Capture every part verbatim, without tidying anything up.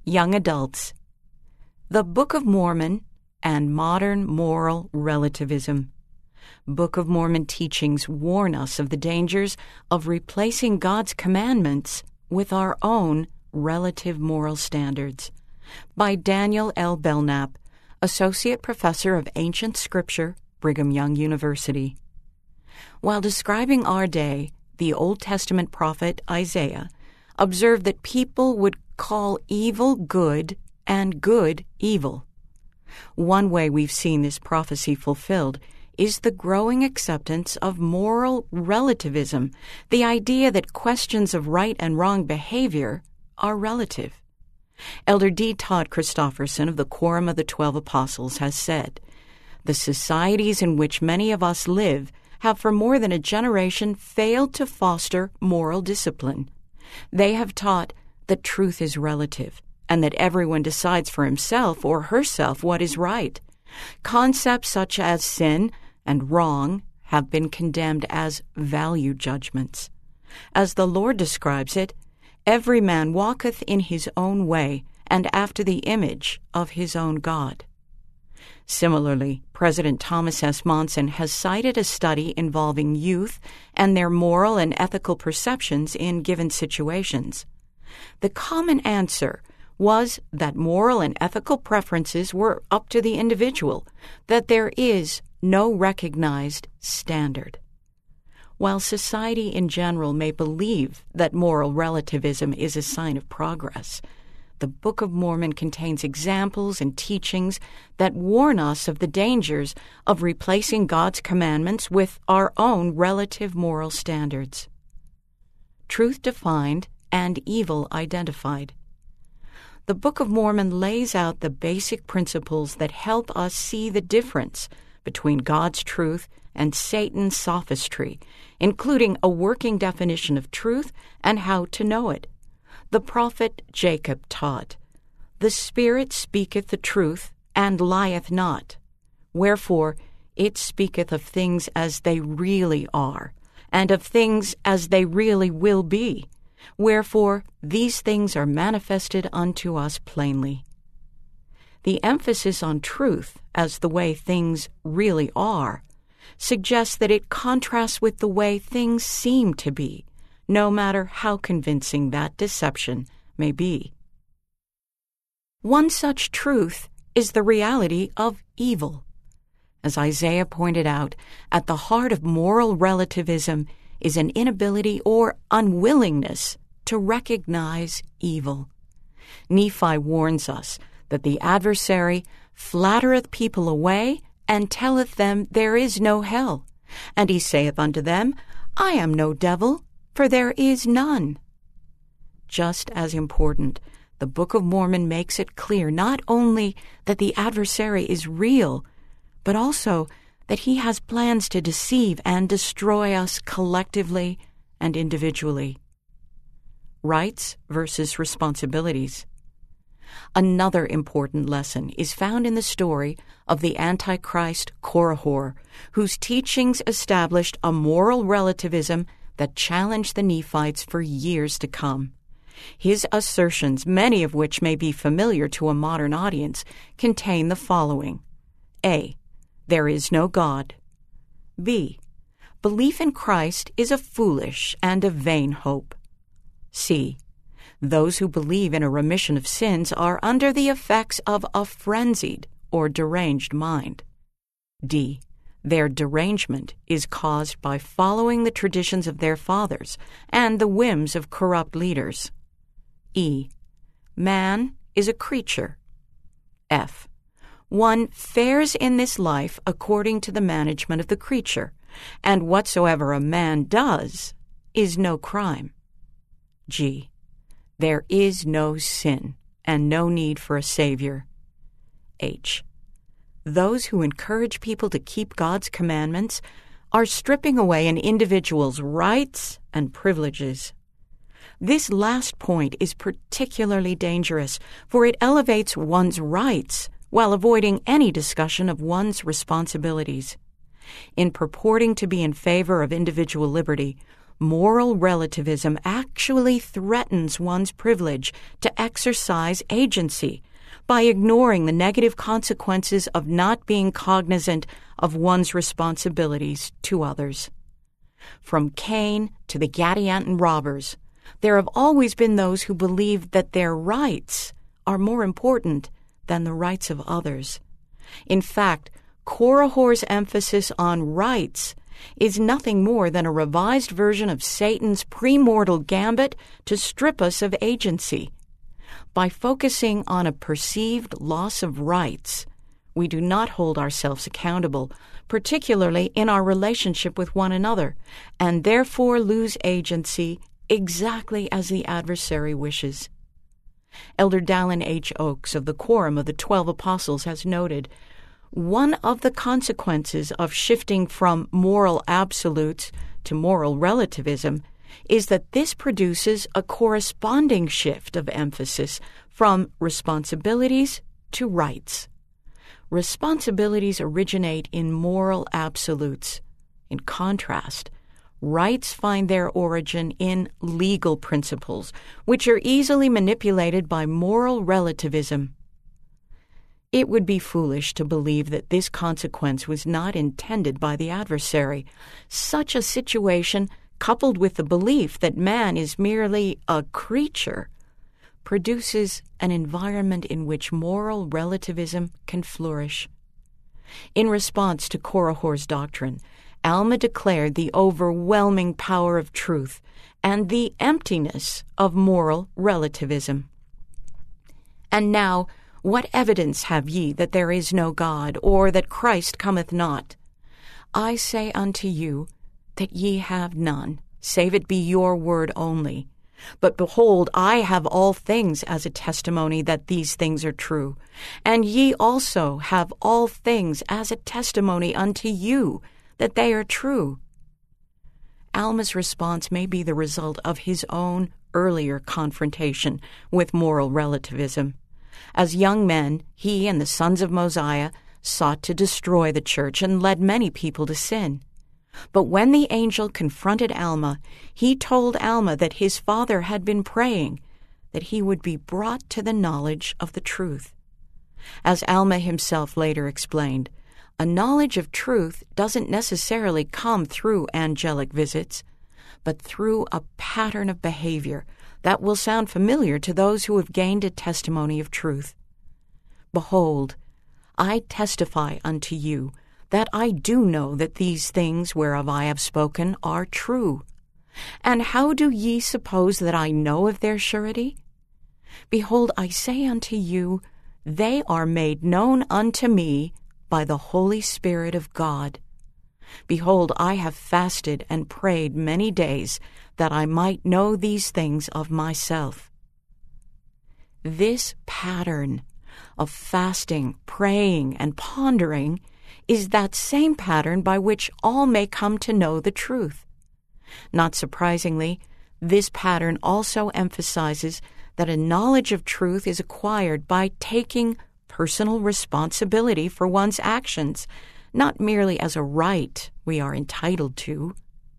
Young Adults. The Book of Mormon and Modern Moral Relativism. Book of Mormon teachings warn us of the dangers of replacing God's commandments with our own relative moral standards. By Daniel L. Belknap, Associate Professor of Ancient Scripture, Brigham Young University. While describing our day, the Old Testament prophet Isaiah observed that people would call evil good and good evil. One way we've seen this prophecy fulfilled is the growing acceptance of moral relativism, the idea that questions of right and wrong behavior are relative. Elder D. Todd Christofferson of the Quorum of the Twelve Apostles has said, "The societies in which many of us live have for more than a generation failed to foster moral discipline. They have taught that truth is relative and that everyone decides for himself or herself what is right. Concepts such as sin and wrong have been condemned as value judgments. As the Lord describes it, every man walketh in his own way and after the image of his own God." Similarly, President Thomas S. Monson has cited a study involving youth and their moral and ethical perceptions in given situations. The common answer was that moral and ethical preferences were up to the individual, that there is no recognized standard. While society in general may believe that moral relativism is a sign of progress, the Book of Mormon contains examples and teachings that warn us of the dangers of replacing God's commandments with our own relative moral standards. Truth defined and evil identified. The Book of Mormon lays out the basic principles that help us see the difference between God's truth and Satan's sophistry, including a working definition of truth and how to know it. The prophet Jacob taught, "The Spirit speaketh the truth, and lieth not. Wherefore it speaketh of things as they really are, and of things as they really will be. Wherefore these things are manifested unto us plainly." The emphasis on truth as the way things really are suggests that it contrasts with the way things seem to be, no matter how convincing that deception may be. One such truth is the reality of evil. As Isaiah pointed out, at the heart of moral relativism is an inability or unwillingness to recognize evil. Nephi warns us that the adversary flattereth people away and telleth them there is no hell. And he saith unto them, I am no devil, for there is none. Just as important, the Book of Mormon makes it clear not only that the adversary is real, but also that he has plans to deceive and destroy us collectively and individually. Rights versus responsibilities. Another important lesson is found in the story of the Antichrist Korihor, whose teachings established a moral relativism that challenged the Nephites for years to come. His assertions, many of which may be familiar to a modern audience, contain the following. A. There is no God. B. Belief in Christ is a foolish and a vain hope. C. Those who believe in a remission of sins are under the effects of a frenzied or deranged mind. D. Their derangement is caused by following the traditions of their fathers and the whims of corrupt leaders. E. Man is a creature. F. One fares in this life according to the management of the creature, and whatsoever a man does is no crime. G. There is no sin and no need for a Savior. H. Those who encourage people to keep God's commandments are stripping away an individual's rights and privileges. This last point is particularly dangerous, for it elevates one's rights while avoiding any discussion of one's responsibilities. In purporting to be in favor of individual liberty, moral relativism actually threatens one's privilege to exercise agency by ignoring the negative consequences of not being cognizant of one's responsibilities to others. From Cain to the Gadianton robbers, there have always been those who believe that their rights are more important than the rights of others. In fact, Korihor's emphasis on rights is nothing more than a revised version of Satan's premortal gambit to strip us of agency. By focusing on a perceived loss of rights, we do not hold ourselves accountable, particularly in our relationship with one another, and therefore lose agency exactly as the adversary wishes. Elder Dallin H. Oakes of the Quorum of the Twelve Apostles has noted, one of the consequences of shifting from moral absolutes to moral relativism is that this produces a corresponding shift of emphasis from responsibilities to rights. Responsibilities originate in moral absolutes. In contrast, rights find their origin in legal principles, which are easily manipulated by moral relativism. It would be foolish to believe that this consequence was not intended by the adversary. Such a situation, coupled with the belief that man is merely a creature, produces an environment in which moral relativism can flourish. In response to Korihor's doctrine, Alma declared the overwhelming power of truth and the emptiness of moral relativism. And now, what evidence have ye that there is no God, or that Christ cometh not? I say unto you that ye have none, save it be your word only. But behold, I have all things as a testimony that these things are true. And ye also have all things as a testimony unto you that they are true. Alma's response may be the result of his own earlier confrontation with moral relativism. As young men, he and the sons of Mosiah sought to destroy the church and led many people to sin. But when the angel confronted Alma, he told Alma that his father had been praying, that he would be brought to the knowledge of the truth. As Alma himself later explained, a knowledge of truth doesn't necessarily come through angelic visits, but through a pattern of behavior that will sound familiar to those who have gained a testimony of truth. Behold, I testify unto you that I do know that these things whereof I have spoken are true. And how do ye suppose that I know of their surety? Behold, I say unto you, they are made known unto me by the Holy Spirit of God. Behold, I have fasted and prayed many days, that I might know these things of myself. This pattern of fasting, praying, and pondering is that same pattern by which all may come to know the truth. Not surprisingly, this pattern also emphasizes that a knowledge of truth is acquired by taking personal responsibility for one's actions, not merely as a right we are entitled to.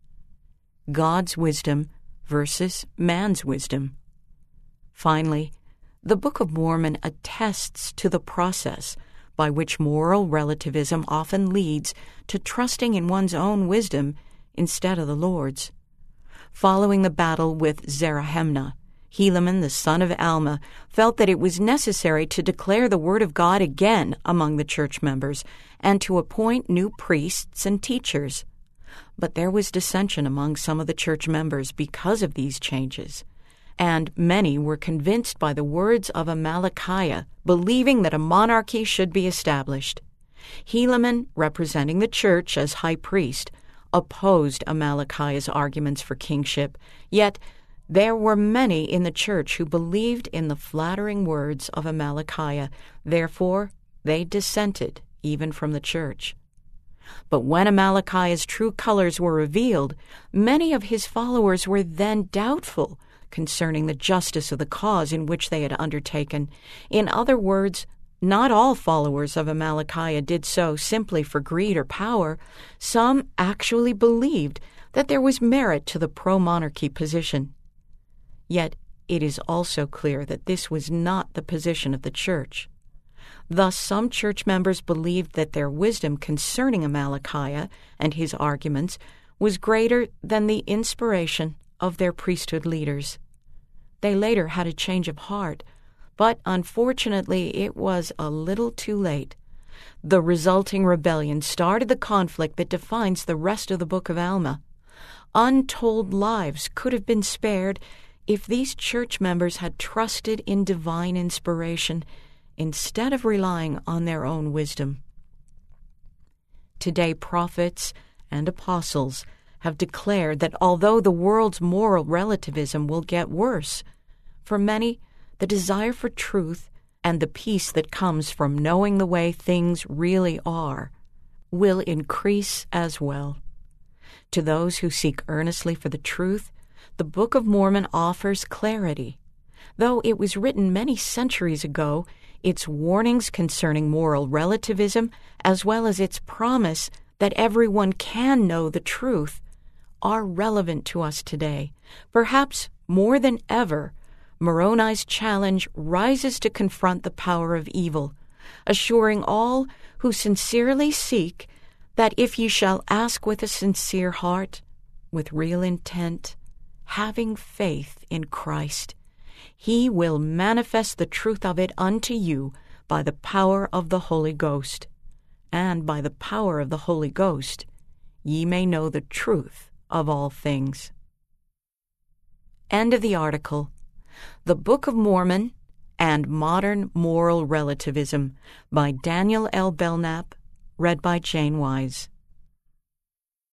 God's wisdom versus man's wisdom. Finally, the Book of Mormon attests to the process by which moral relativism often leads to trusting in one's own wisdom instead of the Lord's. Following the battle with Zarahemnah, Helaman, the son of Alma, felt that it was necessary to declare the word of God again among the church members and to appoint new priests and teachers. But there was dissension among some of the church members because of these changes, and many were convinced by the words of Amalickiah, believing that a monarchy should be established. Helaman, representing the church as high priest, opposed Amalickiah's arguments for kingship, yet there were many in the church who believed in the flattering words of Amalickiah. Therefore, they dissented even from the church. But when Amalickiah's true colors were revealed, many of his followers were then doubtful concerning the justice of the cause in which they had undertaken. In other words, not all followers of Amalickiah did so simply for greed or power. Some actually believed that there was merit to the pro-monarchy position. Yet it is also clear that this was not the position of the Church. Thus, some church members believed that their wisdom concerning Amalickiah and his arguments was greater than the inspiration of their priesthood leaders. They later had a change of heart, but unfortunately it was a little too late. The resulting rebellion started the conflict that defines the rest of the Book of Alma. Untold lives could have been spared if these church members had trusted in divine inspiration instead of relying on their own wisdom. Today, prophets and apostles have declared that although the world's moral relativism will get worse, for many, the desire for truth and the peace that comes from knowing the way things really are will increase as well. To those who seek earnestly for the truth, the Book of Mormon offers clarity. Though it was written many centuries ago, its warnings concerning moral relativism, as well as its promise that everyone can know the truth, are relevant to us today. Perhaps more than ever, Moroni's challenge rises to confront the power of evil, assuring all who sincerely seek that if ye shall ask with a sincere heart, with real intent, having faith in Christ, he will manifest the truth of it unto you by the power of the Holy Ghost. And by the power of the Holy Ghost ye may know the truth of all things. End of the article. The Book of Mormon and Modern Moral Relativism by Daniel L. Belknap, read by Jane Wise.